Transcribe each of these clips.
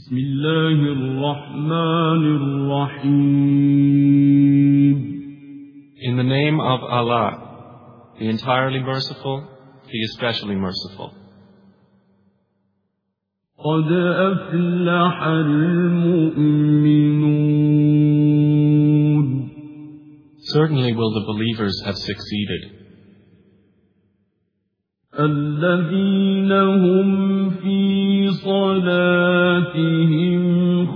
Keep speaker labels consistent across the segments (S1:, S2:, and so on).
S1: بسم الله الرحمن الرحيم.
S2: In the name of Allah, the entirely merciful, the especially merciful.
S1: قد أفلح المؤمنون.
S2: Certainly will the believers have succeeded.
S1: الذين هم في صلاتهم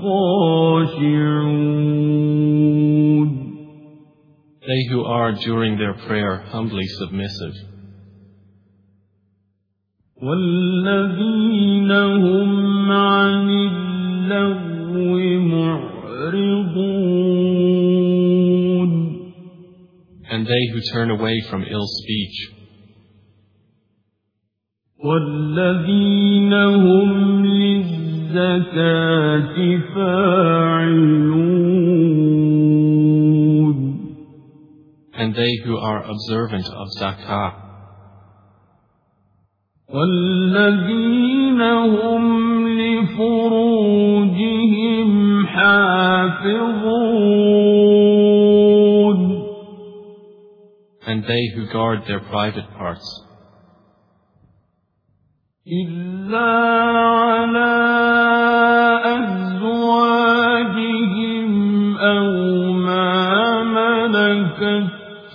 S1: خاشعون.
S2: They who are during their prayer humbly submissive.
S1: والذين هم عن اللغو معرضون.
S2: And they who turn away from ill speech.
S1: والذين هم للزكاة فاعلون.
S2: And they who are observant of zakah.
S1: والذين هم لفروجهم حافظون.
S2: And they who guard their private parts.
S1: إلا على أزواجهم أو ما ملكت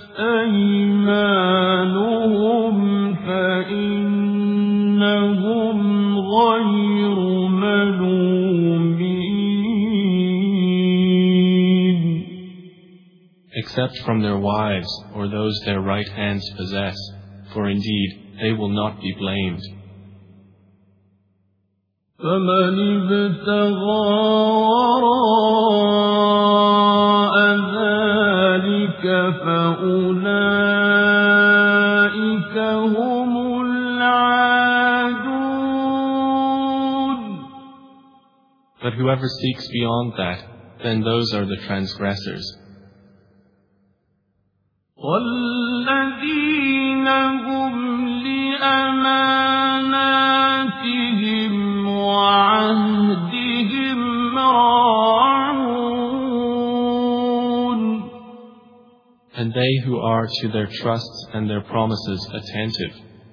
S1: أيمانهم فإنهم غير ملومين.
S2: Except from their wives or those their right hands possess, for indeed they will not be blamed.
S1: فمن ابتغى وراء ذلك فأولئك هم العادون.
S2: But whoever seeks beyond that, then those are the transgressors.
S1: والذين هم لأماناتهم وعهدهم راعون.
S2: And they who are to their trusts and their promises attentive.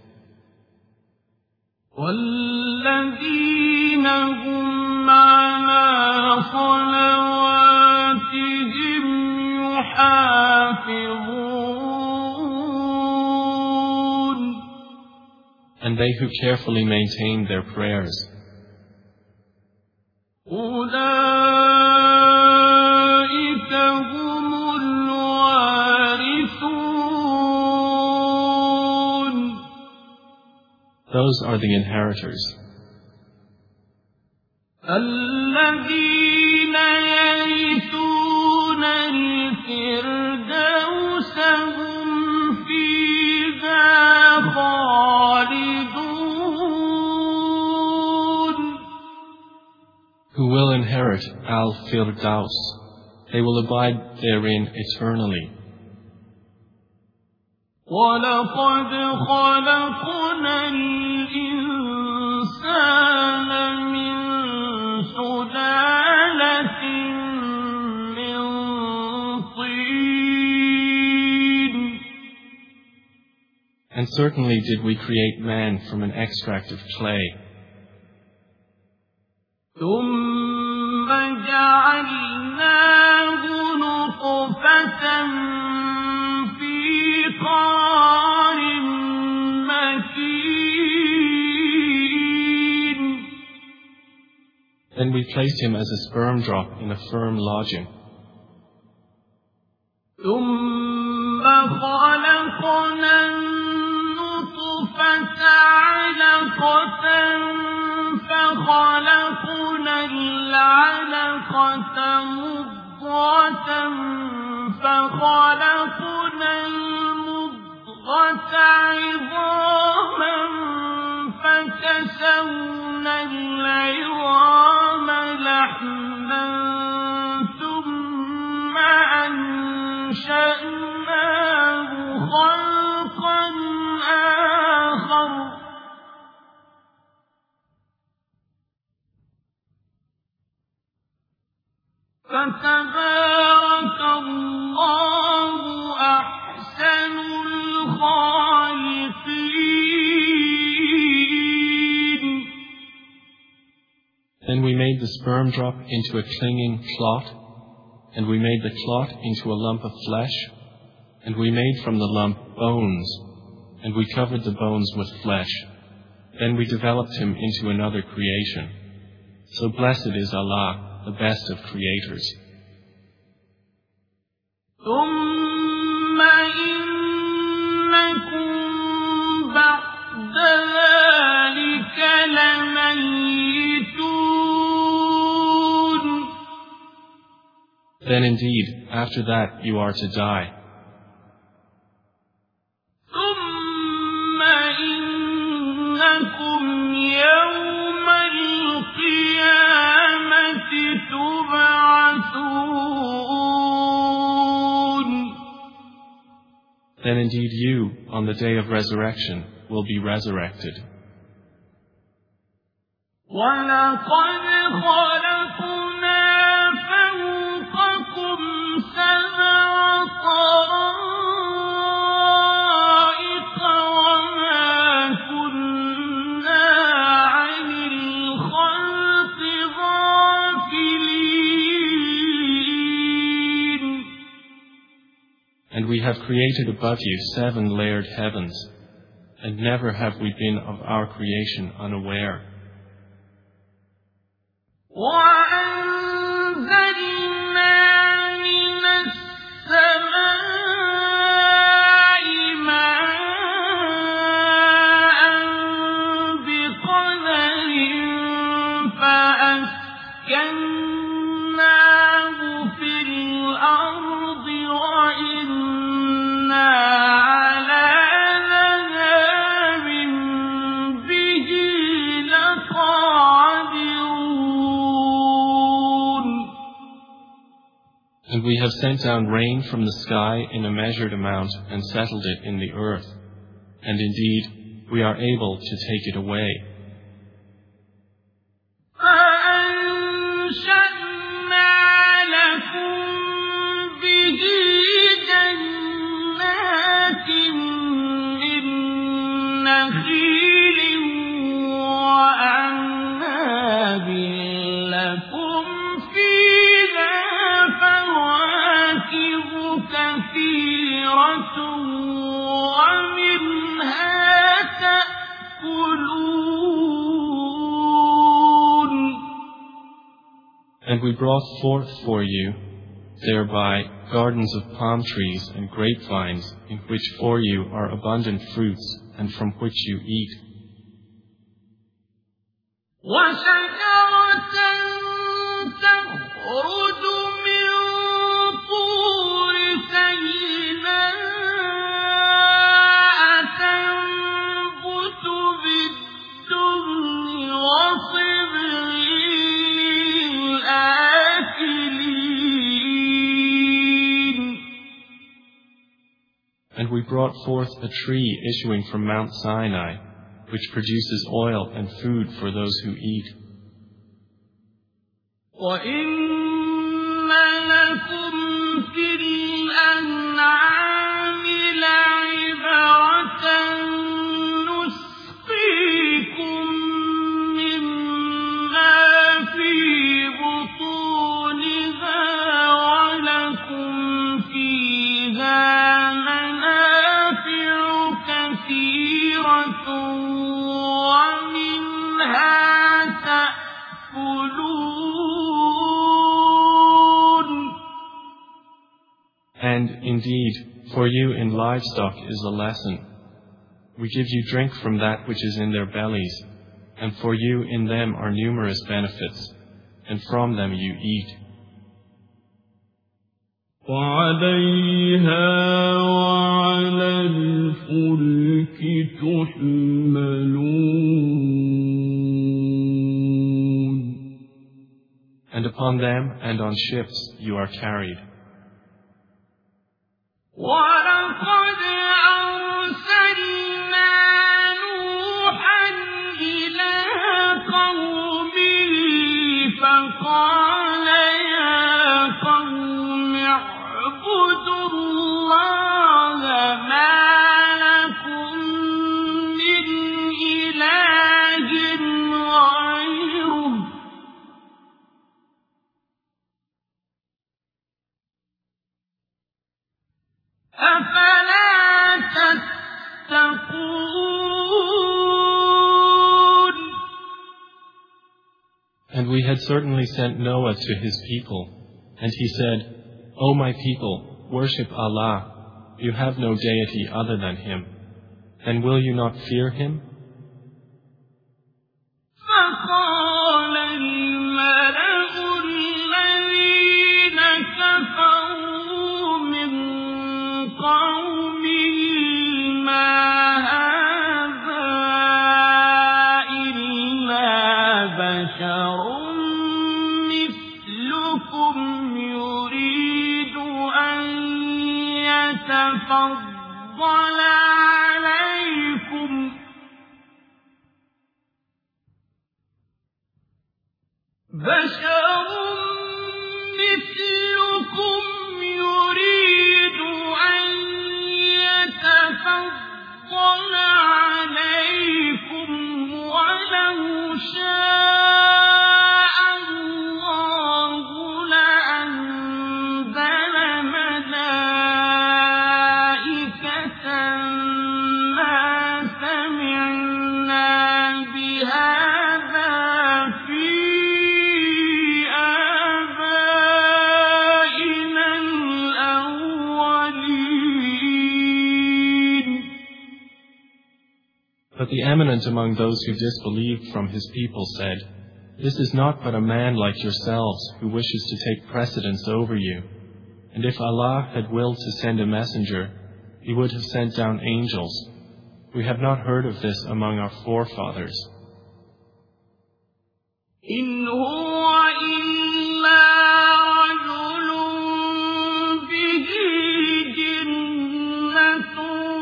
S1: والذين هم على صلواتهم يحافظون.
S2: And they who carefully maintain their prayers.
S1: أولئك هم الوارثون.
S2: Those are the inheritors.
S1: الذين يرثون الفردوس هم فيها خالدون.
S2: Who will inherit Al-Firdaus. They will abide therein eternally.
S1: وَلَقَدْ خَلَقْنَا الْإِنسَانَ مِنْ سُلَالَةٍ مِنْ طِينٍ.
S2: And certainly did we create man from an extract of clay.
S1: ثُمَّ جَعَلْنَاهُ نُطْفَةً فِي قَرَارٍ مَكِينٍ.
S2: Then we placed him as a sperm drop in a firm lodging.
S1: ثُمَّ خَلَقْنَا النُّطْفَةَ عَلَقَةً فخلقنا العلقة مضغة فخلقنا المضغة عظاما فكسونا العظام لحما ثم أنشأناه خلقا آخر. فَتَبَارَكَ اللَّهُ أَحْسَنُ الْخَالِقِينَ.
S2: Then we made the sperm drop into a clinging clot, and we made the clot into a lump of flesh, and we made from the lump bones, and we covered the bones with flesh. Then we developed him into another creation. So blessed is Allah, the best of creators.
S1: ثُمَّ إِنَّكُمْ بَعْدَ ذَلِكَ لَمَيِّتُونَ.
S2: Then indeed, after that you are to die.
S1: ثُمَّ إِنَّكُمْ يَوْمَ الْقِيَامَةِ تُبْعَثُونَ.
S2: Then indeed you, on the day of resurrection, will be resurrected.
S1: وَلَقَدْ خَلَقْنَا فَوْقَكُمْ سَبْعَ طَرَائِقَ وَمَا كُنَّا عَنِ الْخَلْقِ غَافِلِينَ.
S2: And we have created above you 7 layered heavens, and never have we been of our creation unaware.
S1: وَأَنزَلْنَا مِنَ السَّمَاءِ مَاءً بِقَدَرٍ فَأَسْكَنَّاهُ فِي الْأَرْضِ وَإِنَّا عَلَىٰ ذَهَابٍ بِهِ لَقَادِرُونَ.
S2: And we have sent down rain from the sky in a measured amount and settled it in the earth. And indeed, we are able to take it away.
S1: فَأَنشَأْنَا لَكُم بِهِ جَنَّاتٍ مِّن نَّخِيلٍ وَأَعْنَابٍ لَّكُمْ فِيهَا فَوَاكِهُ كَثِيرَةٌ وَمِنْهَا تَأْكُلُونَ.
S2: And we brought forth for you thereby gardens of palm trees and grapevines, in which for you are abundant fruits, and from which you eat.
S1: وَشَجَرَةً تَخْرُجُ مِن طُورِ سَيْنَاءَ تَنبُتُ بِالدُّهْنِ وَصِبْغٍ لِّلْآكِلِينَ.
S2: And we brought forth a tree issuing from Mount Sinai, which produces oil and food for those who eat.
S1: وَإِنَّ لَكُمْ فِي الْأَنْعَامِ لَعِبْرَةً نُّسْقِيكُم مِّمَّا فِي بُطُونِهَا وَلَكُمْ فِيهَا مَنَافِعُ كَثِيرَةٌ وَمِنْهَا تَأْكُلُونَ.
S2: And indeed, for you in livestock is a lesson. We give you drink from that which is in their bellies, and for you in them are numerous benefits, and from them you eat.
S1: وَعَلَيْهَا وَعَلَى الْفُلْكِ تُحْمَلُونَ.
S2: And upon them and on ships you are carried.
S1: وَلَقَدْ أَرْسَلْنَا نُوحًا إِلَىٰ قَوْمِهِ فَقَالَ يَا
S2: we had certainly sent Noah to his people, and he said, O my people, worship Allah. You have no deity other than Him. Then will you not fear Him?
S1: فقال الملأ الذين كفروا من قومه ما هذا إلا بشر مثلكم يريد أن يتفضل عليكم بشر مثلكم يريد أن يتفضل عليكم ولو شاء الله لأنزل ملائكة ما سمعنا بهذا في آبائنا الأولين.
S2: But the eminent among those who disbelieved from his people said, This is not but a man like yourselves who wishes to take precedence over you. And if Allah had willed to send a messenger, He would have sent down angels. We have not heard of this among our forefathers.
S1: إن هو إلا رجل به جنة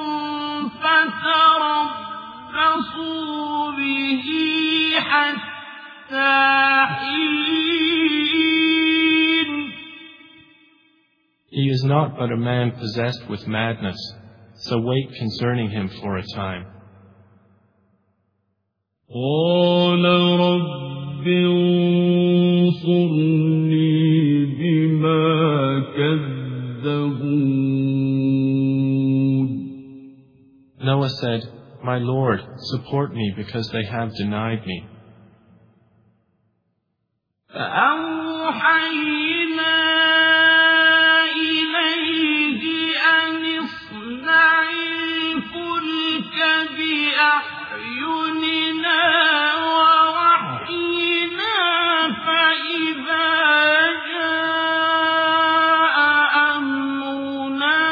S1: فتربصوا به حتى حين.
S2: He is not but a man possessed with madness, so wait concerning him for a time.
S1: قال رب انصرني بما كذبون.
S2: Noah said, My Lord, support me because they have denied me.
S1: فأوحينا إليه أن اصنع الفلك بأعيننا ووحينا فإذا جاء أمرنا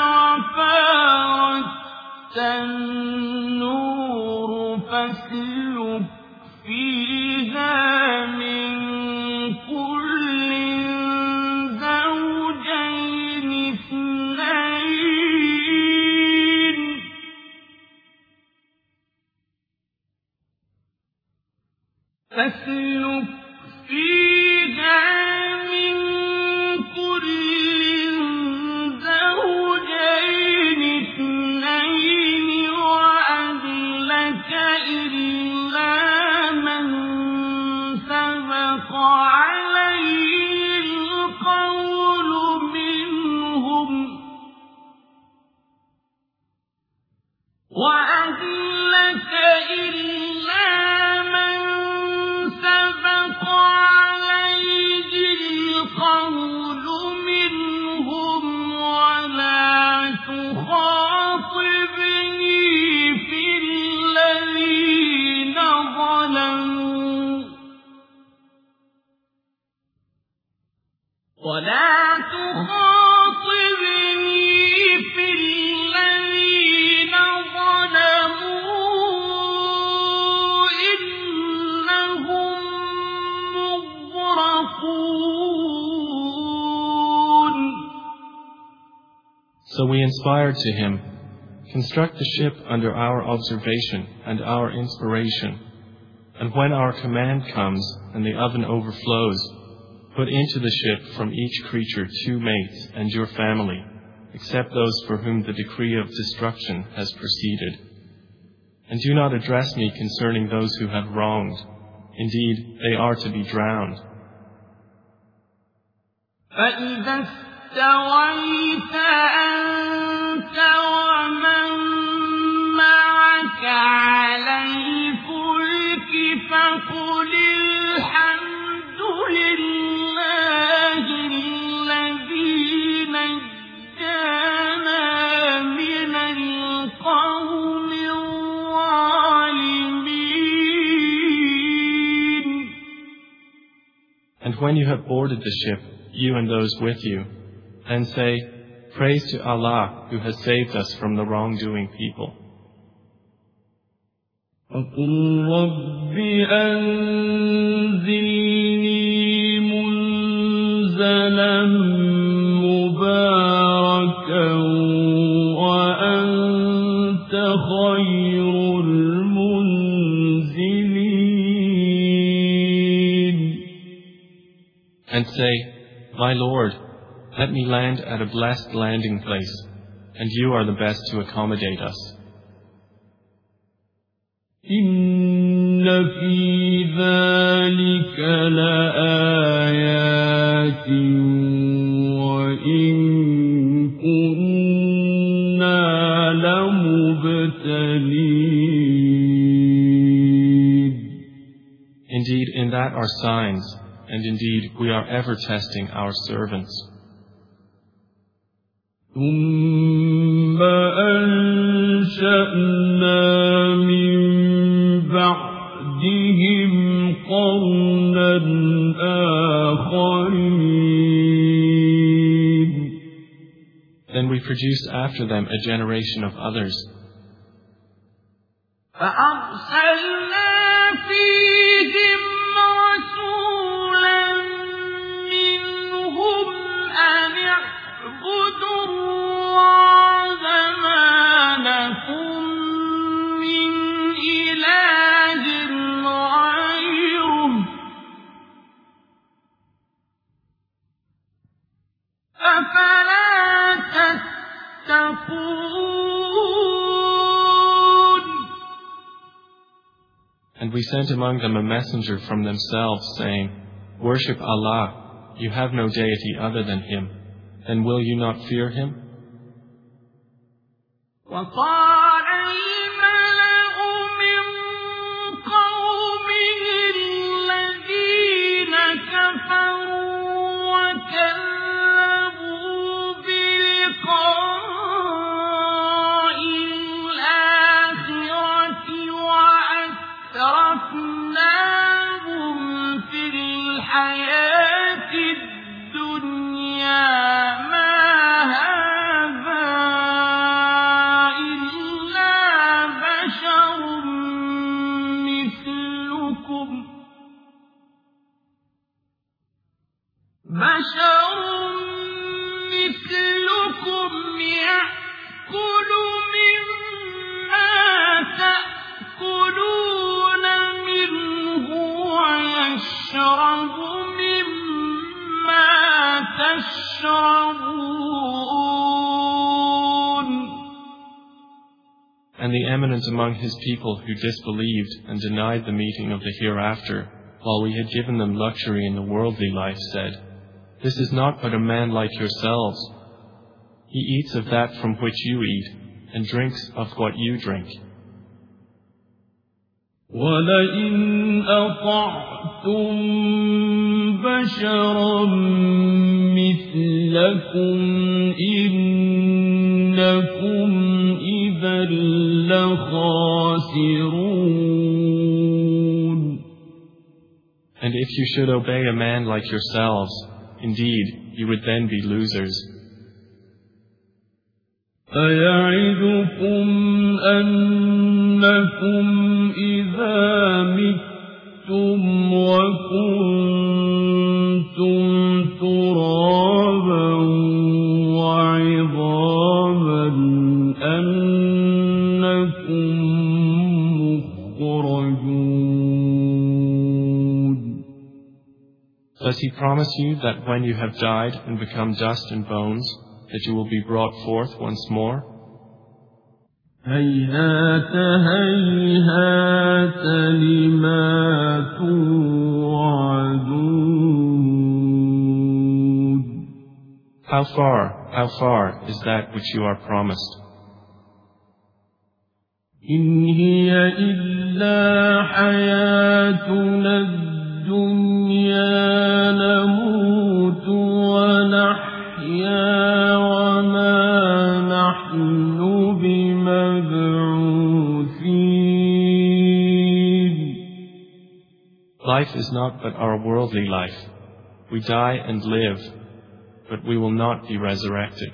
S1: وفارت النور فاسلك فيها من كل زوجين اثنين فاسلك فيها من كل زوجين اثنين وأهلك إلا من سبق عليه القول منهم وأهلك إلا من سبق عليه القول منهم ولا تخاطبني في الذين ظلموا ولا تخاطبني في الذين ظلموا إنهم مغرقون.
S2: So we inspired to him, Construct the ship under our observation and our inspiration, and when our command comes and the oven overflows, put into the ship from each creature 2 mates and your family, except those for whom the decree of destruction has proceeded. And do not address me concerning those who have wronged. Indeed, they are to be drowned.
S1: فإذا استويت أنت ومن معك على الفلك فقل الحمد
S2: And when you have boarded the ship, you and those with you, then say, Praise to Allah who has saved us from the wrongdoing people.
S1: وَقُلْ رَبِّ أَنزِلْنِي مُنزَلًا مُبَارَكًا وَأَنْتَ خَيْرُ الْمُنزِلِينَ.
S2: And say, My Lord, let me land at a blessed landing place, and you are the best to accommodate us.
S1: إِنَّ فِي ذَلِكَ لَآيَاتٍ وَإِن كُنَّا لَمُبْتَلِينَ.
S2: Indeed, in that are signs, and indeed we are ever testing our servants.
S1: ثُمَّ أَنشَأْنَا مِن بَعْدِهِمْ قَرْنًا آخَرِينَ.
S2: Then we produced after them a generation of others.
S1: فَأَرْسَلْنَا فِيهِمْ رَسُولًا مِّنْهُمْ أَنِ اعْبُدُوا اللَّهَ مَا لَكُم مِّنْ إِلَٰهٍ غَيْرُهُ أَفَلَا تَتَّقُونَ.
S2: And we sent among them a messenger from themselves, saying, Worship Allah, you have no deity other than Him. Then will you not fear Him?
S1: وَقَالَ الْمَلَأُ مِن قَوْمِهِ الَّذِينَ كَفَرُوا وَكَذَّبُوا بِلِقَاءِ الْآخِرَةِ وَأَتْرَفْنَاهُمْ فِي الْحَيَاةِ الدُّنْيَا مَا هَٰذَا إِلَّا بَشَرٌ مِّثْلُكُمْ يَأْكُلُ مِمَّا تَأْكُلُونَ مِنْهُ وَيَشْرَبُ مِمَّا تَشْرَبُونَ.
S2: And the eminent among his people who disbelieved and denied the meeting of the hereafter, while we had given them luxury in the worldly life, said, This is not but a man like yourselves. He eats of that from which you eat, and drinks of what you drink.
S1: وَلَئِنْ أَطَعْتُمْ بَشَرًا مِّثْلَكُمْ إِنَّكُمْ إِذًا لَخَاسِرُونَ.
S2: And if you should obey a man like yourselves, indeed, you would then be losers.
S1: أَيَعِدُكُمْ أَنَّكُمْ إِذَا مِتُّمْ وَكُنتُمْ تُرَابًا وَعِظَامًا أَنَّكُمْ مُخْرَجُونَ.
S2: Does he promise you that when you have died and become dust and bones, that you will be brought forth once more?
S1: هَيْهَاتَ هَيْهَاتَ لِمَا تُوعَدُونَ.
S2: How far is that which you are promised?
S1: إِنْ هِيَ إِلَّا حَيَاتُنَا الدُّنْيَا نَمُوتُ وَنَحْيَا وَمَا نَحْنُ بِمَبْعُوثِينَ.
S2: Life is not but our worldly life, We die and live, but we will not be resurrected.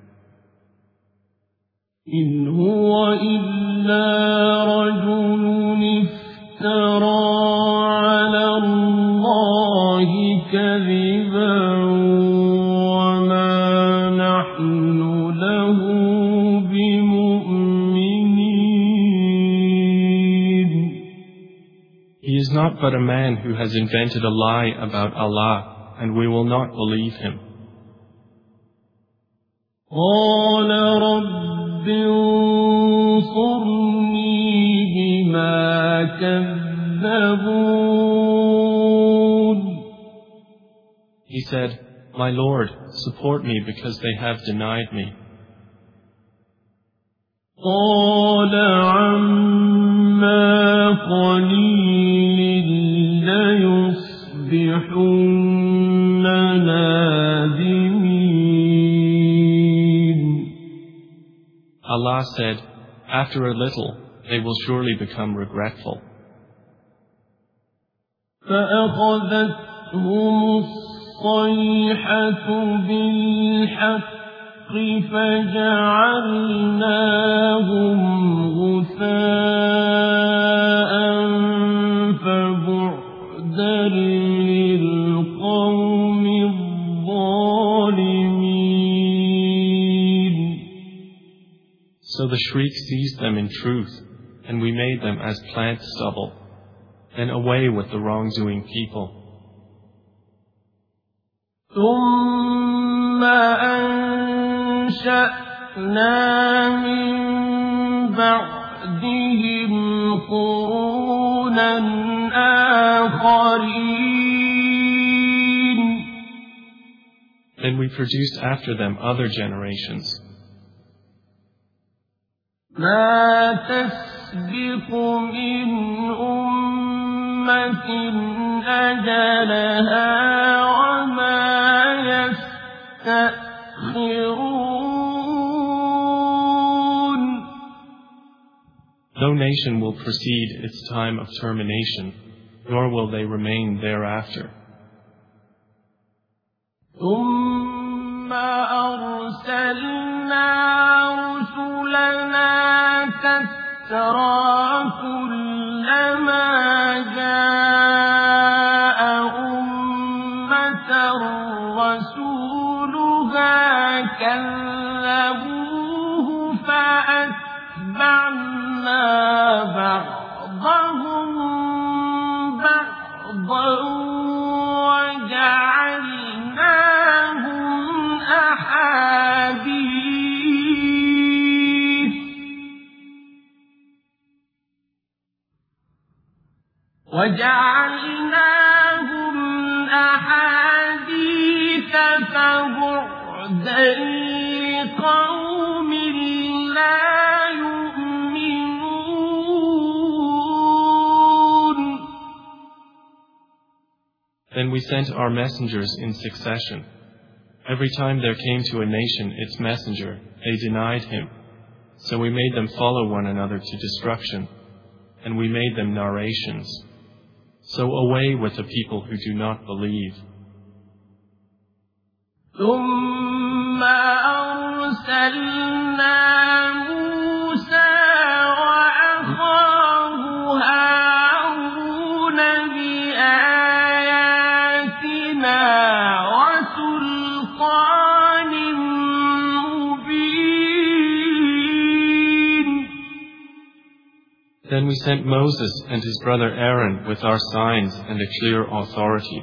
S1: إن هو إلا رجل افترى على الله كذبا وما نحن له بمؤمنين.
S2: He is not but a man who has invented a lie about Allah, and we will not believe him.
S1: قال رب انصرني بما كذبون.
S2: He said, My Lord, support me because they have denied me.
S1: قال عما قليل ليصبحن نادمين.
S2: Allah said, After a little, they will surely become regretful.
S1: فأخذتهم الصيحة بالحق فجعلناهم غثاء فبعدا للقوم الظالمين.
S2: So the shriek seized them in truth, and we made them as plant stubble. Then away with the wrongdoing people.
S1: ثم أنشأنا من بعدهم قرونا آخرين.
S2: Then we produced after them other generations.
S1: ما تسبق من أمة أجلها وما يستأخرون.
S2: No nation will precede its time of termination, nor will they remain thereafter.
S1: ثم أرسلنا رسلنا تترى كلما جاء أمة رسولها كذبوه فأتبعنا بعضهم بعضا وجعلناهم أحاديث فبعدا لقوم لا يؤمنون.
S2: Then we sent our messengers in succession. Every time there came to a nation its messenger, they denied him. So we made them follow one another to destruction, and we made them narrations. So away with the people who do not believe.
S1: ثم أرسلنا موسى وأخاه هارون بآياتنا وسلطان مبين.
S2: Then we sent Moses and his brother Aaron with our signs and a clear authority.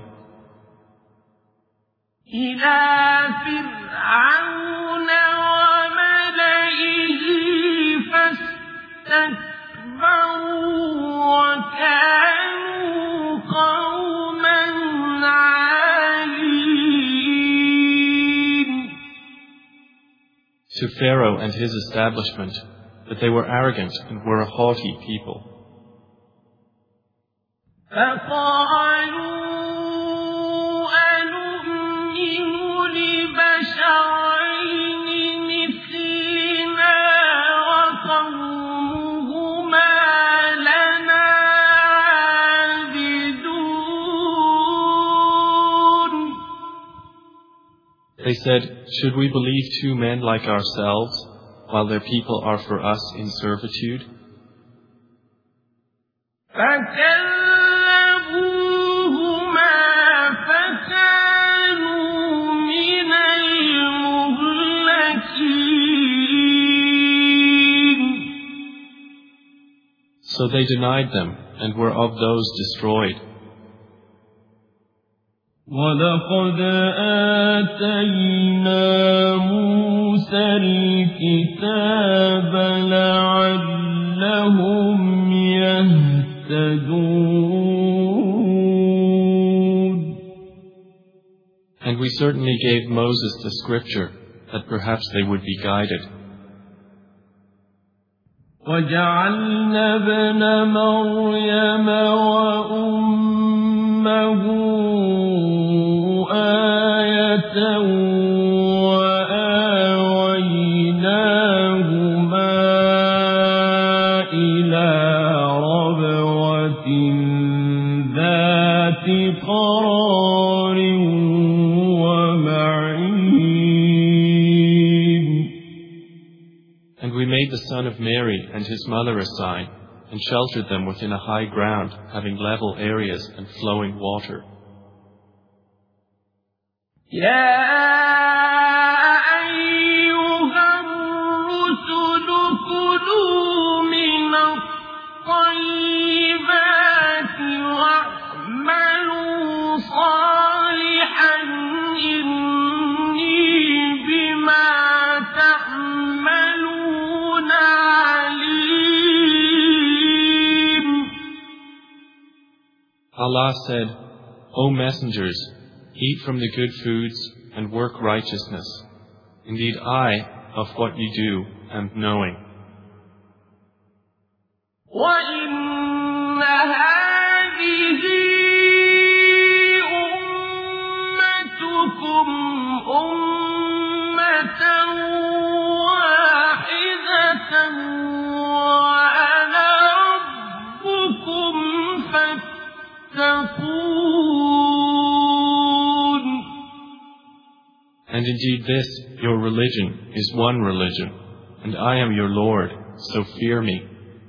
S1: إلى فرعون وملئه فاستكبروا وكانوا قوما عالين.
S2: To Pharaoh and his establishment, that they were arrogant and were a haughty people.
S1: فقالوا أنؤمن لبشرين مثلنا وقومهما لنا عابدون.
S2: They said, "Should we believe two men like ourselves, while their people are for us in servitude?"
S1: فكذبوهما فكانوا من المهلكين.
S2: So they denied them and were of those destroyed.
S1: وَلَقَدْ آتَيْنَا مُوسَى الْكِتَابَ لَعَلَّهُمْ يَهْتَدُونَ.
S2: And we certainly gave Moses the scripture, that perhaps they would be guided.
S1: وَجَعَلْنَا ابْنَ مَرْيَمَ وَأُمَّهُ آيَةً وَآوَيْنَاهُمَا إِلَى رَبْوَةٍ ذَاتِ قَرَارٍ وَمَعِينٍ.
S2: And we made the son of Mary and his mother a sign, and sheltered them within a high ground, having level areas and flowing water.
S1: يا أيها الرسل كلوا من الطيبات واعملوا صالحا إني بما تعملون عليم.
S2: Allah said, "O messengers, eat from the good foods and work righteousness. Indeed, I, of what you do, am knowing."
S1: وَإِنَّ هَٰذِهِ أُمَّتُكُمْ أُمَّةً وَاحِدَةً وَأَنَا رَبُّكُمْ فَاتَّقُونِ.
S2: And indeed this, your religion, is one religion, and I am your Lord, so fear me.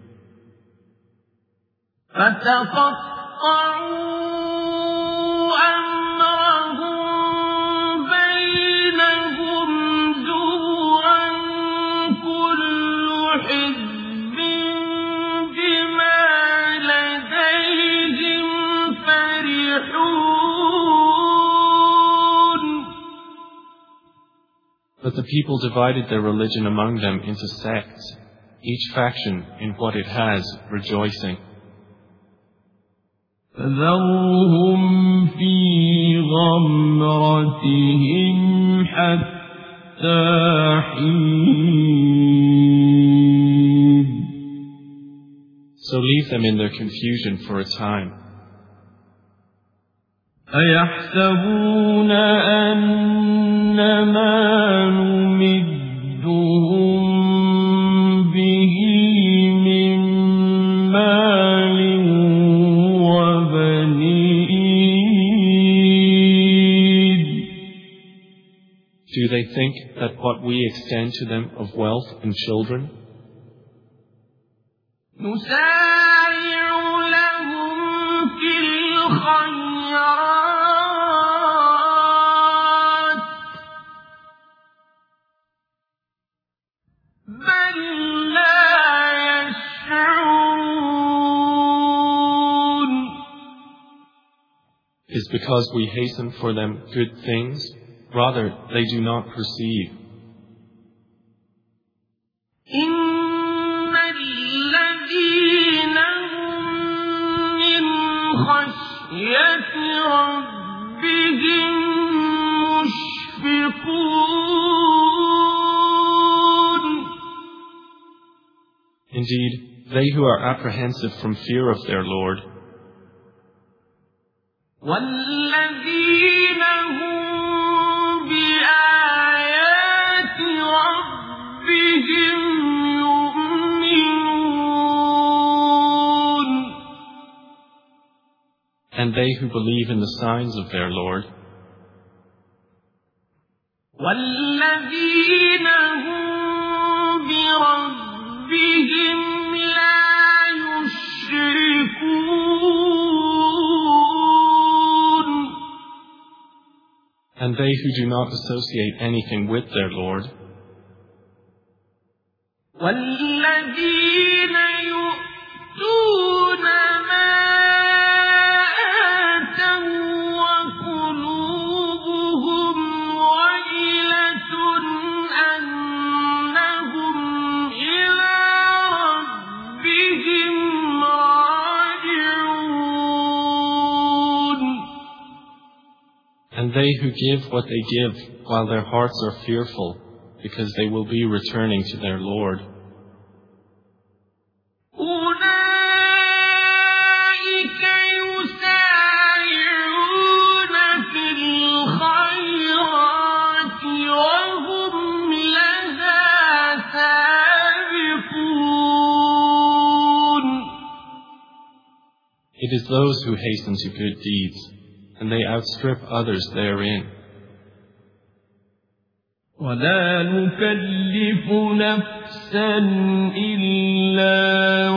S1: فَتَقَطَّعُوا أَمْرَهُم بَيْنَهُمْ زُبُرًا كُلُّ حِزْبٍ بِمَا لَدَيْهِمْ فَرِحُونَ.
S2: But the people divided their religion among them into sects, each faction in what it has, rejoicing.
S1: فَذَرْهُمْ فِي غَمْرَتِهِمْ حَتَّى حِينٍ.
S2: So leave them in their confusion for a time.
S1: أَيَحْسَبُونَ أَنَّمَا نُمِدُّهُم بِهِ مِن مَّالٍ وَبَنِينَ.
S2: Do they think that what we extend to them of wealth and children?
S1: نُسَارِعُ لَهُمْ فِي الْخَيْرَاتِ بَل لَّا يَشْعُرُونَ.
S2: Is because we hasten for them good things? Rather, they do not perceive.
S1: إِنَّ الَّذِينَ هُم مِّنْ خَشْيَةِ رَبِّهِم مُّشْفِقُونَ.
S2: Indeed, they who are apprehensive from fear of their Lord,
S1: وَالَّذِينَ هُم بِآيَاتِ رَبِّهِمْ يُؤْمِنُونَ.
S2: and they who believe in the signs of their Lord,
S1: والذين هم بربهم لا يشركون.
S2: And they who do not associate anything with their Lord.
S1: والذين يؤتون ما آتوا وقلوبهم وجلة أنهم إلى ربهم راجعون.
S2: And they who give what they give while their hearts are fearful, because they will be returning to their Lord.
S1: أولئك يسارعون في الخيرات وهم لها سابقون.
S2: It is those who hasten to good deeds, and they outstrip others therein.
S1: ولا نكلف نفسا إلا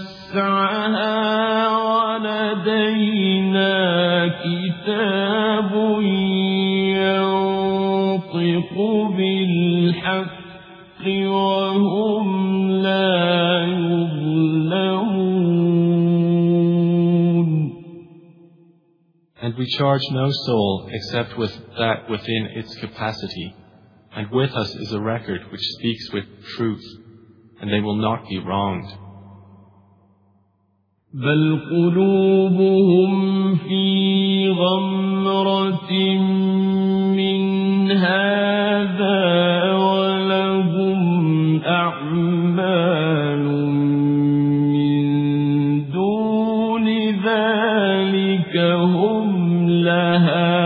S1: وسعها ولدينا كتاب ينطق بالحق وهم لا يظلمون.
S2: And we charge no soul except with that within its capacity. And with us is a record which speaks with truth, and they will not be wronged.
S1: بل قلوبهم في غمرة من هذا ولهم أعمال من دون ذلك هم لها.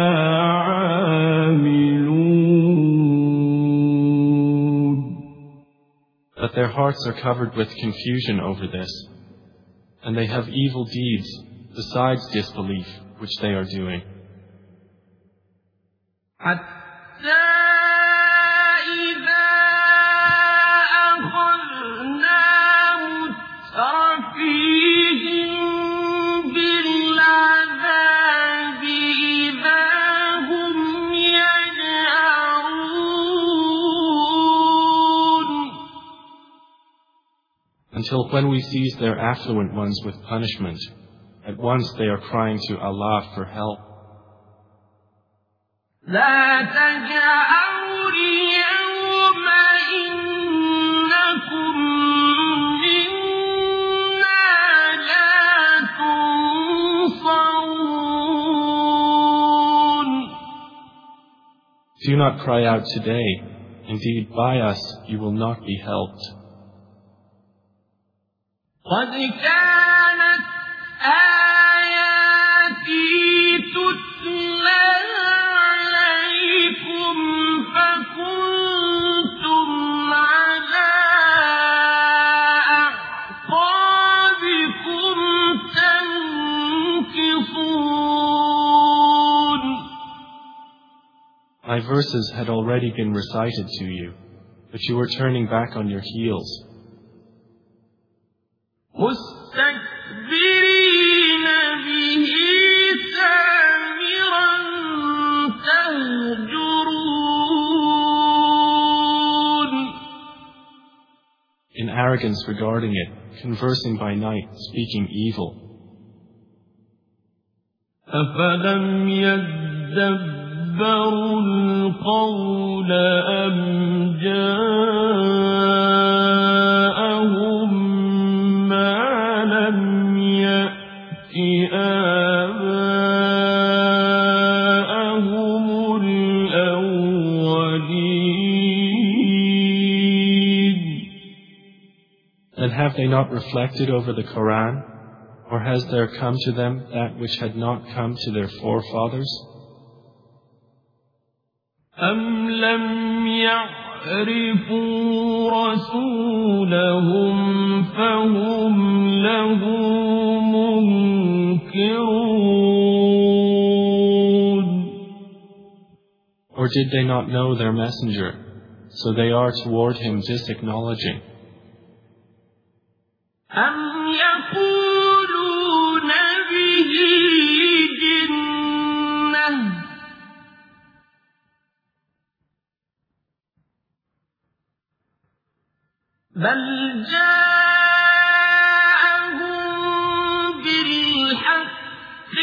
S2: But their hearts are covered with confusion over this, and they have evil deeds besides disbelief which they are doing. Until when we seize their affluent ones with punishment, at once they are crying to Allah for help.
S1: لا تجأروا اليوم إنكم منا لا تنصرون.
S2: Do not cry out today. Indeed, by us you will not be helped.
S1: قد كانت آياتي تتلى عليكم فكنتم على أعقابكم تنكصون.
S2: My verses had already been recited to you, but you were turning back on your heels.
S1: مستكبرين به سامرا تهجرون.
S2: In arrogance regarding it, conversing by night, speaking evil.
S1: أفلم يدبروا القول أم جاءهم لم يأت آباءهم الأولين.
S2: And have they not reflected over the Quran? Or has there come to them that which had not come to their forefathers?
S1: أم لم يعرفوا رسولهم فهم له منكرون.
S2: Or Or did they not know their messenger, so they are toward him disacknowledging?
S1: أم يقولون به جنة بل جاءهم بالحق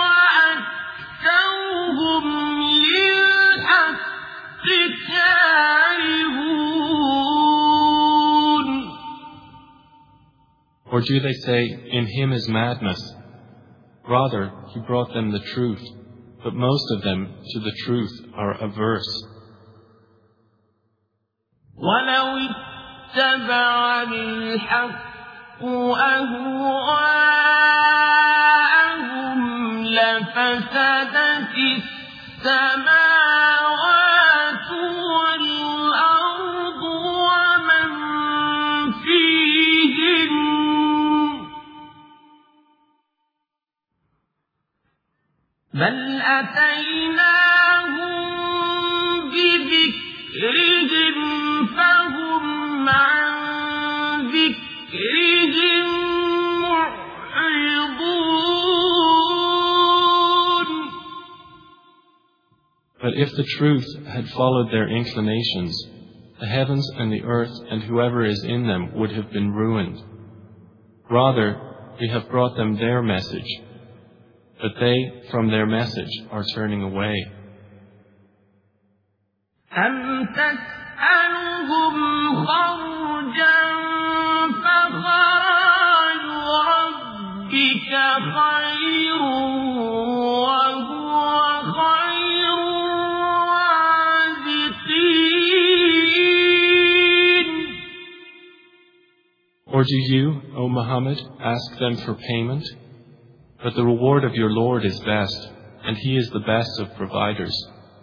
S1: وأكثرهم للحق كارهون.
S2: Or do they say, in him is madness? Rather, he brought them the truth, but most of them to the truth are averse.
S1: ولو اتبع الحق أهواءهم لفسدت السماوات والأرض ومن فيهن بل أتيناهم بذكرهم فهم عن ذكرهم معرضون.
S2: But if the truth had followed their inclinations, the heavens and the earth and whoever is in them would have been ruined. Rather, we have brought them their message, but they from their message are turning away.
S1: أم تسألهم خرجا فخراج ربك خير وهو خير الرازقين.
S2: Or do you, O Muhammad, ask them for payment? But the reward of your Lord is best, and He is the best of providers.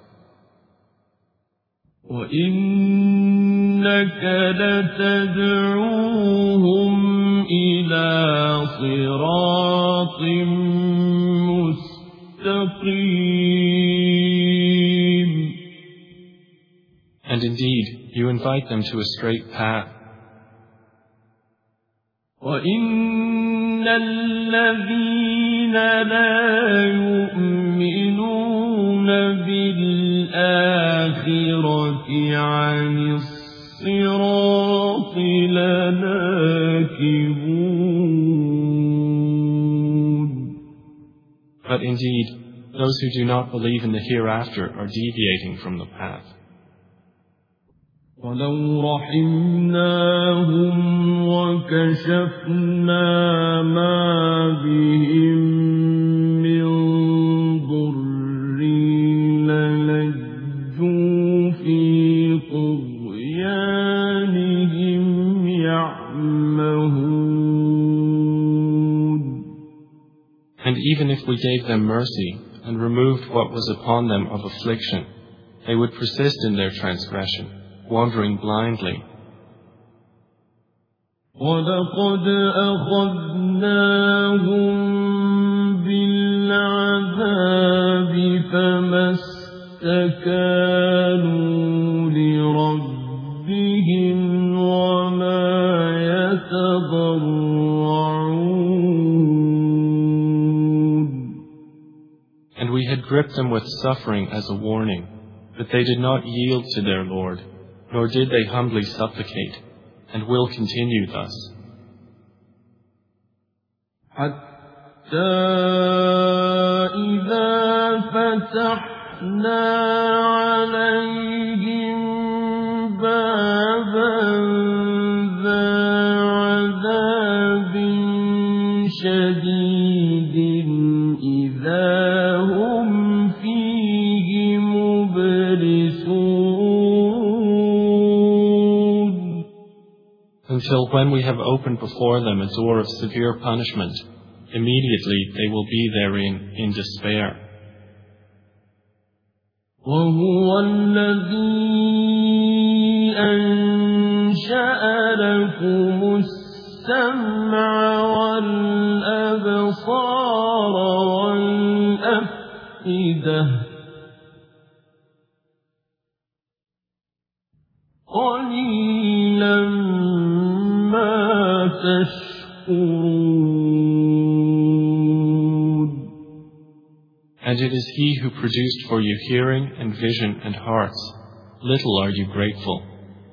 S1: وَإِنَّكَ لَتَدْعُوهُمْ إِلَى صِرَاطٍ مُسْتَقِيمٍ.
S2: And indeed, you invite them to a straight path.
S1: وَإِنَّ الَّذِينَ لَا يُؤْمِنُونَ بِالْآخِرَةِ عَنِ الصِّرَاطِ لَنَاكِبُونَ.
S2: But indeed, those who do not believe in the hereafter are deviating from the path.
S1: وَلَوْ رَحِمْنَاهُمْ وَكَشَفْنَا مَا بِهِم مِّن ضُرٍّ لَّلَجُّوا فِي طُغْيَانِهِمْ يَعْمَهُونَ.
S2: And even if we gave them mercy and removed what was upon them of affliction, they would persist in their transgression, wandering blindly.
S1: وَلَقَدْ أَخَذْنَاهُم بِالْعَذَابِ فَمَا اسْتَكَانُوا لِرَبِّهِمْ وَمَا يَتَضَرَّعُونَ.
S2: And we had gripped them with suffering as a warning, but they did not yield to their Lord, nor did they humbly supplicate, and will continue thus.
S1: حَتَّى إِذَا فَتَحْنَا عَلَيْهِم بَابًا ذَا عَذَابٍ شَدِيدٍ إِذَا هُمْ فِيهِ مُبْلِسُونَ.
S2: Until when we have opened before them a door of severe punishment, immediately they will be therein in despair.
S1: وَهُوَ الَّذِي أَنشَأَ لَكُمُ السَّمْعَ وَالْأَبْصَارَ وَالْأَفْئِدَةَ قليلا ما تشكرون.
S2: And it is He who produced for you hearing and vision and hearts. Little are you grateful.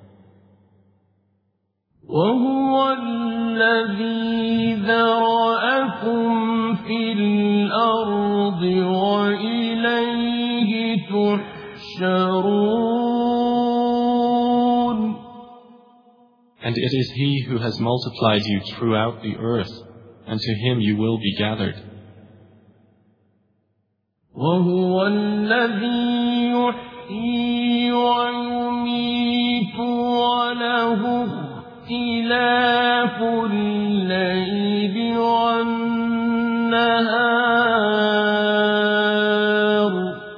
S1: وهو الذي ذرأكم في الأرض وإليه تحشرون.
S2: And it is He who has multiplied you throughout the earth, and to Him you will be gathered.
S1: وهو الذي يحيي ويميت وله اختلاف الليل والنهار.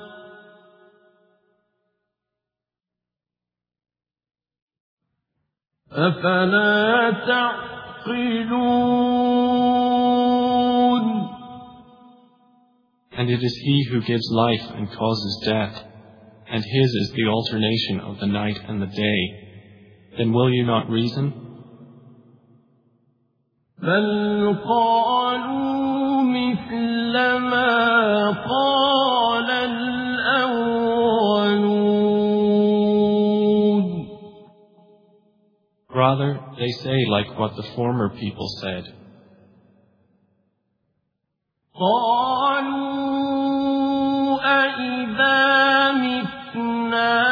S1: أفلا تعقلون.
S2: And it is He who gives life and causes death, and His is the alternation of the night and the day. Then will you not reason?
S1: بل قالوا مثل ما قال الأولون.
S2: Rather, they say like what the former people said.
S1: قالوا أإذا متنا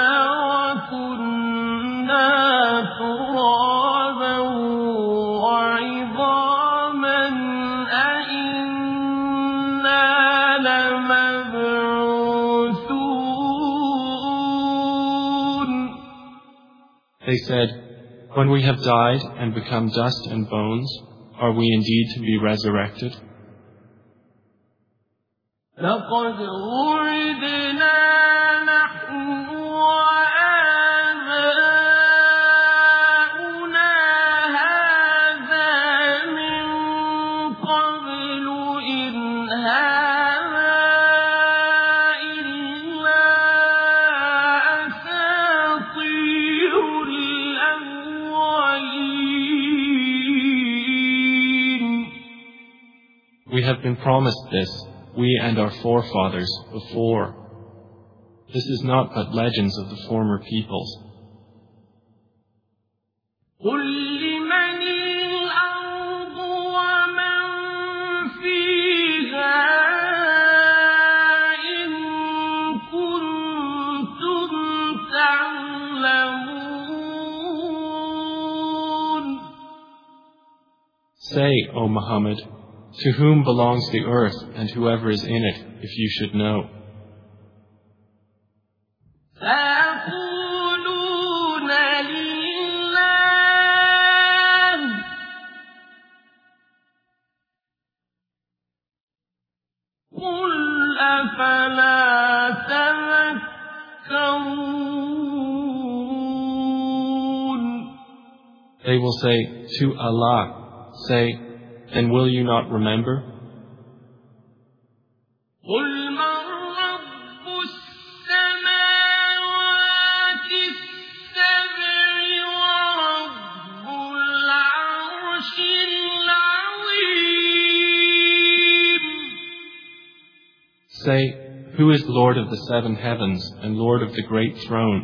S1: وكنا ترابا وعظاما أإنا لمبعوثون.
S2: They said, when we have died and become dust and bones, are we indeed to be resurrected?
S1: لقد وعدنا نحن وآباؤنا هذا من قبل إن هذا إلا أساطير الأولين.
S2: We have been promised this, we and our forefathers before. This is not but legends of the former peoples.
S1: قل لمن الأرض ومن فيها إن كنتم تعلمون.
S2: Say, O Muhammad, to whom belongs the earth and whoever is in it, if you should know?
S1: سيقولون لله. قل أفلا تذكرون.
S2: They will say, to Allah. Say, then will you not remember?
S1: قل من رب السماوات السبع ورب العرش العظيم.
S2: Say, who is Lord of the 7 heavens and Lord of the great throne?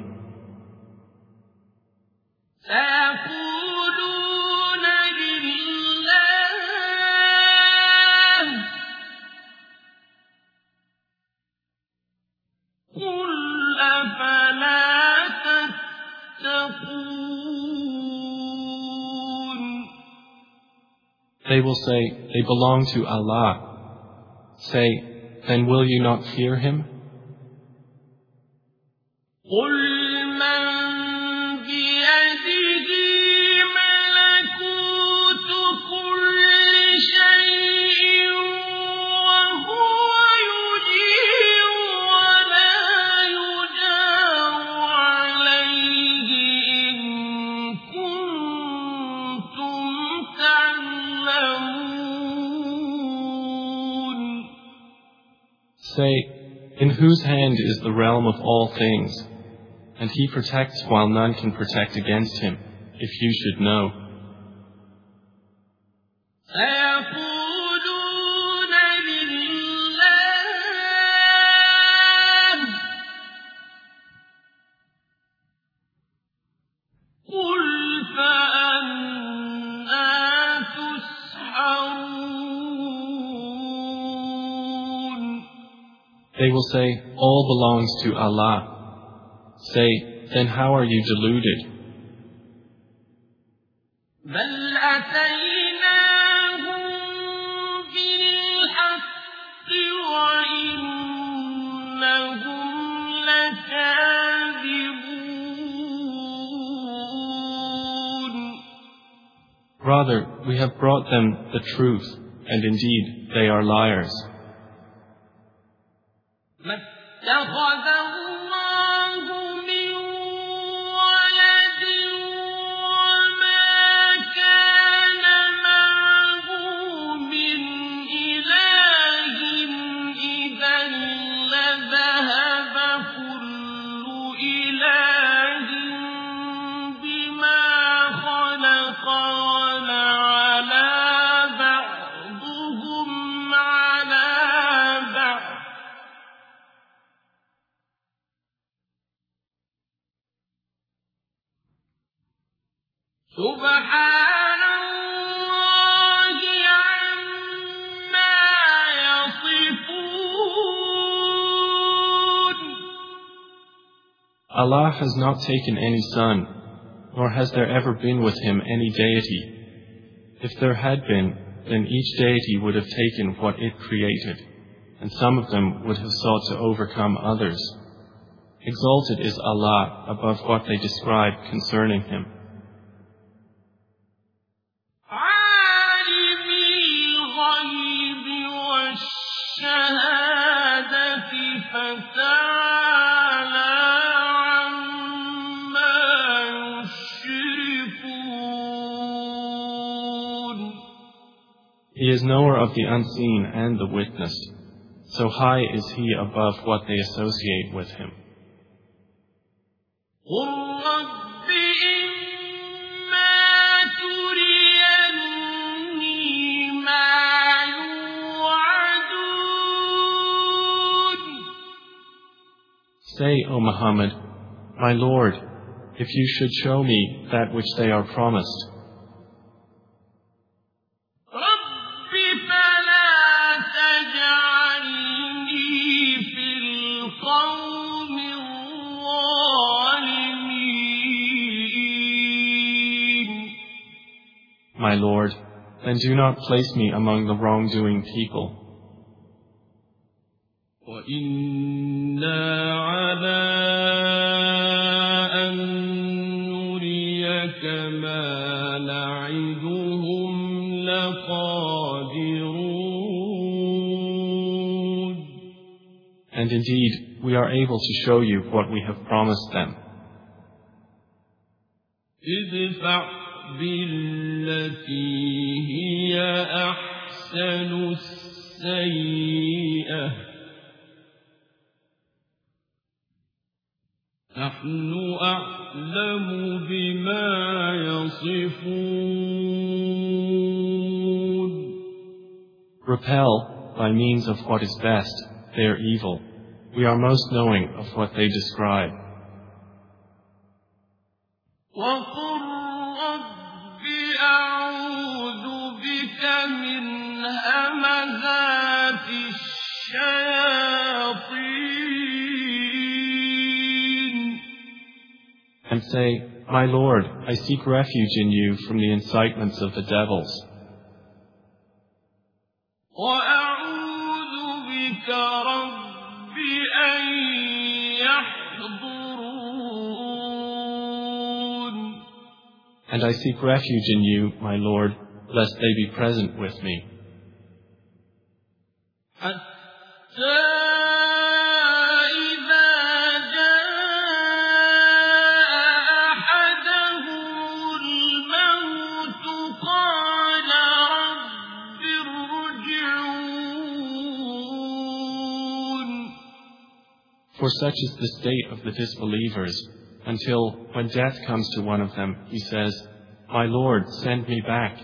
S1: سيقولون لله. قل أفلا تتقون.
S2: They will say, they belong to Allah. Say, then will you not fear Him?
S1: قل من بيده ملكوت كل شيء وهو يجير ولا يجار عليه إن كنتم تعلمون.
S2: Say, in whose hand is the realm of all things? And He protects while none can protect against Him, if you should know.
S1: سيقولون لله قل فأنى تسحرون.
S2: They will say, all belongs to Allah. Say, then how are you deluded?
S1: بل أتيناهم بالحق وإنهم لكاذبون.
S2: Rather, we have brought them the truth, and indeed they are liars.
S1: ما اتخذ الله من ولد وما كان معه من إله إذا لذهب كل إله بما خلق ولعلى بعضهم على بعض. سبحان الله عما يصفون.
S2: Allah has not taken any son, nor has there ever been with Him any deity. If there had been, then each deity would have taken what it created, and some of them would have sought to overcome others. Exalted is Allah above what they describe concerning Him.
S1: عالم الغيب والشهادة فتعالى عما يشركون.
S2: He is knower of the unseen and the witnessed. So high is He above what they associate with Him.
S1: قل رب إما تريني ما يوعدون.
S2: Say, O Muhammad, my Lord, if you should show me that which they are promised,
S1: رب فلا تجعلني في القوم الظالمين.
S2: my Lord, then do not place me among the wrongdoing people.
S1: وإنا على أن نريك ما نعدهم لقادرون.
S2: And indeed, we are able to show you what we have promised them.
S1: ادفع بالتي هي أحسن السيئة نحن أعلم بما يصفون.
S2: Repel by means of what is best their evil. We are most knowing of what they describe.
S1: وقل رب أعوذ بك من همزات الشياطين.
S2: And say, my Lord, I seek refuge in you from the incitements of the devils.
S1: وأعوذ بك رب أن يحضرون.
S2: And I seek refuge in you, my Lord, lest they be present with me.
S1: حتى إذا جاء أحدهم الموت قال رب ارجعون.
S2: For such is the state of the disbelievers, until when death comes to one of them, he says, "My Lord, send me back.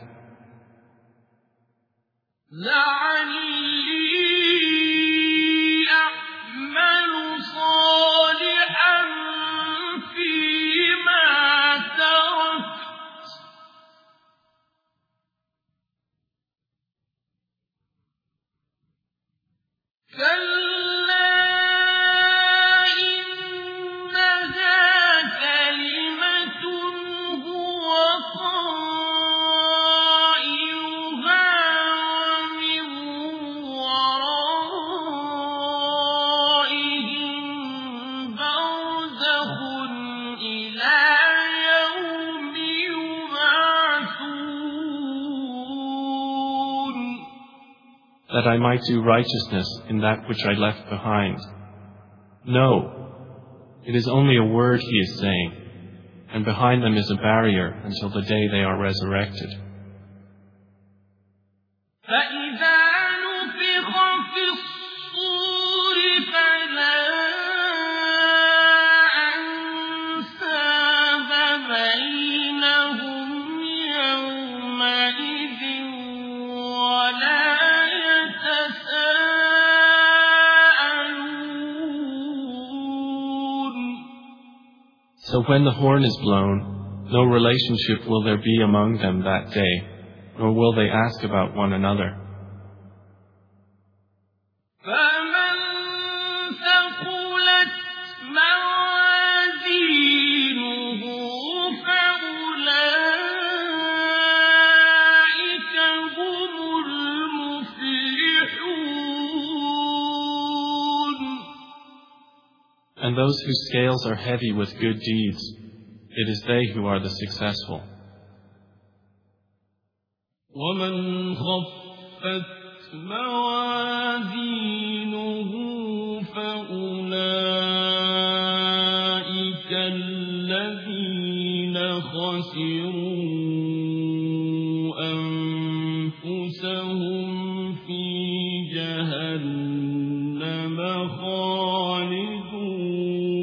S2: That I might do righteousness in that which I left behind." No, it is only a word he is saying, and behind them is a barrier until the day they are resurrected. So when the horn is blown, no relationship will there be among them that day, nor will they ask about one another. And those whose scales are heavy with good deeds, it is they who are the successful.
S1: وَمَنْ خَفَّتْ مَوَازِينُهُ فَأُولَئِكَ الَّذِينَ خَسِرُوا أَنفُسَهُمْ فِي جَهَنَّمَ خَالِدُونَ.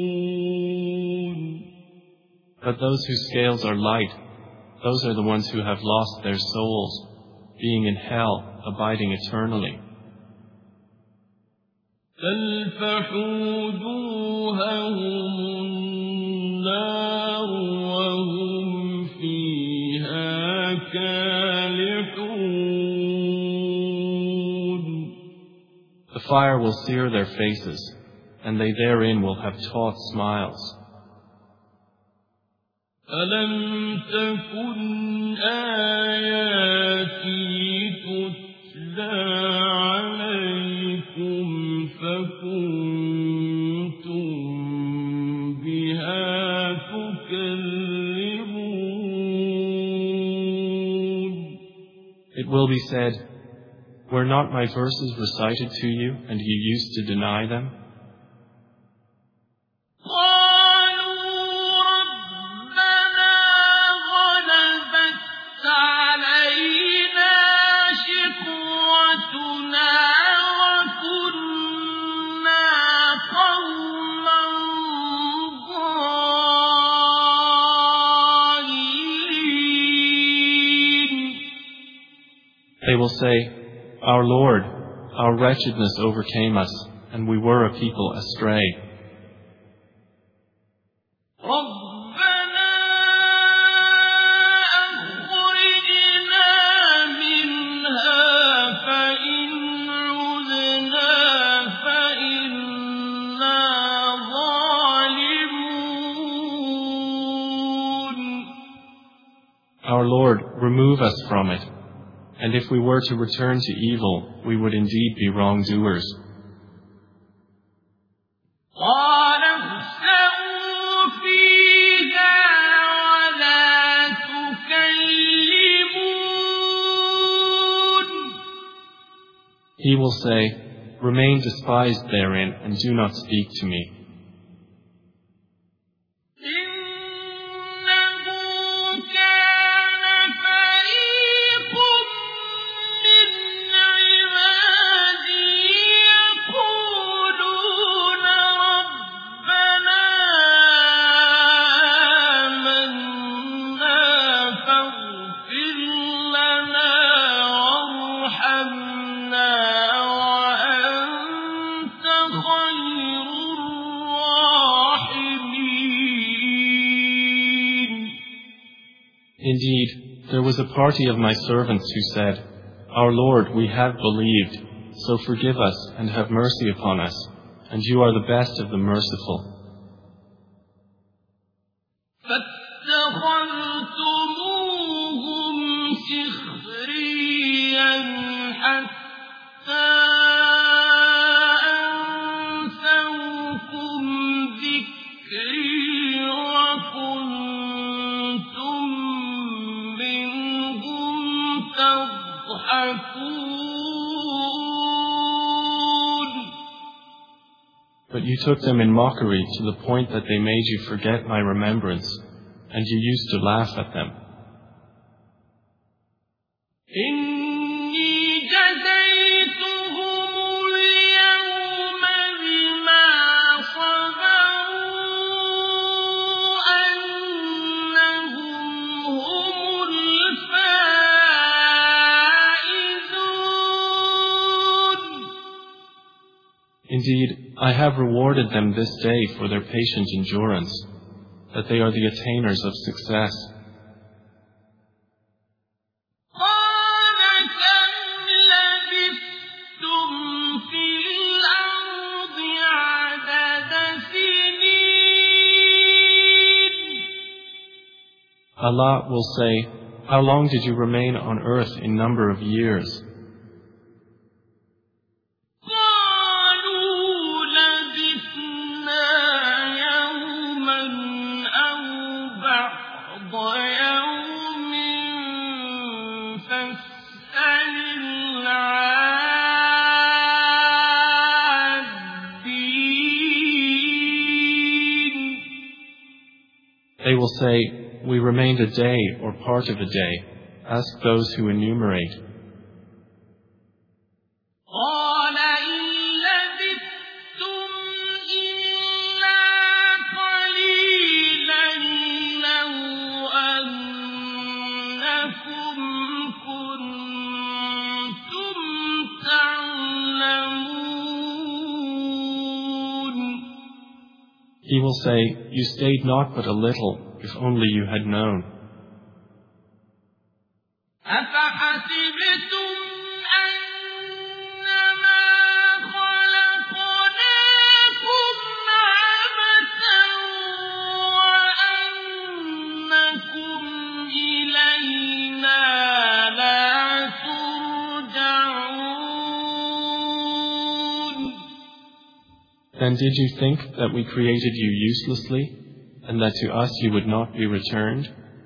S2: But those whose scales are light, those are the ones who have lost their souls, being in hell, abiding eternally.
S1: تَلْفَحُ وُجُوهَهُمُ النَّارُ وَهُمْ فِيهَا كَالِحُونَ.
S2: The fire will sear their faces, and they therein will have taut smiles.
S1: أَلَمْ تَكُنْ آيَاتِي تُتْلَى عَلَيْكُمْ فَكُنْتُمْ بِهَا تُكَذِّبُونَ.
S2: It will be said, "Were not my verses recited to you, and you used to deny them?" They will say, "Our Lord, our wretchedness overcame us, and we were a people astray." Our Lord, remove us from it. And if we were to return to evil, we would indeed be wrongdoers. He will say, "Remain despised therein, and do not speak to me." Indeed, there was a party of my servants who said, Our Lord, we have believed, so forgive us and have mercy upon us, and you are the best of the merciful.
S1: فاتخذتموهم سخريا حتى أنسوكم ذكري وكنتم منهم تضحكون.
S2: But you took them in mockery to the point that they made you forget my remembrance, and you used to laugh at them.
S1: إني جزيتهم اليوم بما صبروا أنهم هم الفائزون.
S2: Indeed, I have rewarded them this day for their patient endurance, that they are the attainers of success.
S1: قال كم لبثتم في الأرض عدد سنين.
S2: Allah will say, How long did you remain on earth in number of years?
S1: قالوا لبثنا يوما أو بعض يوم فاسأل العادين.
S2: They will say, We remained a day or part of a day. Ask those who enumerate.
S1: قال إن لبثتم إلا قليلا لو أنكم كنتم تعلمون.
S2: He will say, You stayed not but a little, if only you had known.
S1: أفحسبتم أنما خلقناكم عبثا وأنكم إلينا لا ترجعون.
S2: Then did you think that we created you uselessly, and that to us you would not be returned?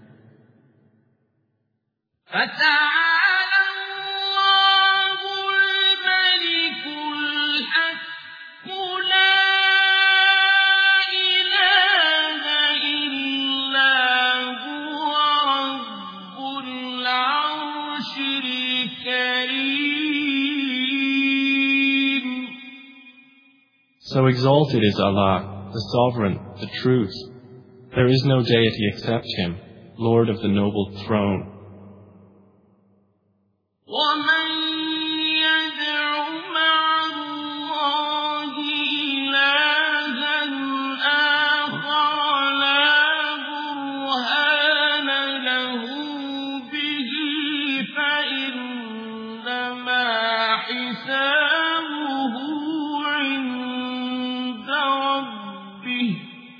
S1: فتعالى الله الملك الحق لا إله إلا هو رب العرش الكريم.
S2: So exalted is Allah, the Sovereign, the Truth. There is no deity except Him, Lord of the noble throne.
S1: ومن يدع مع الله إلها آخر لا برهان له به فإنما حسابه عند ربه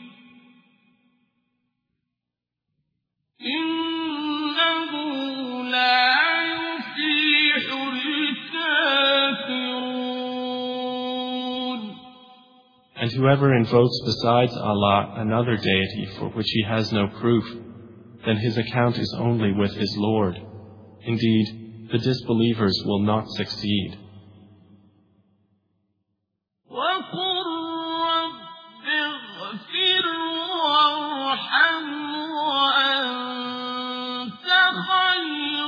S1: إنه لا يفلح الكافرون.
S2: And whoever invokes besides Allah another deity for which he has no proof, then his account is only with his Lord. Indeed, the disbelievers will not succeed.
S1: وقل رب اغفر وارحم وأنت خير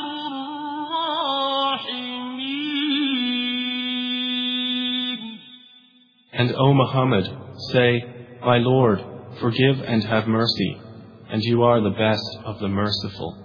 S1: الراحمين.
S2: And O Muhammad, say, My Lord, forgive and have mercy, and you are the best of the merciful.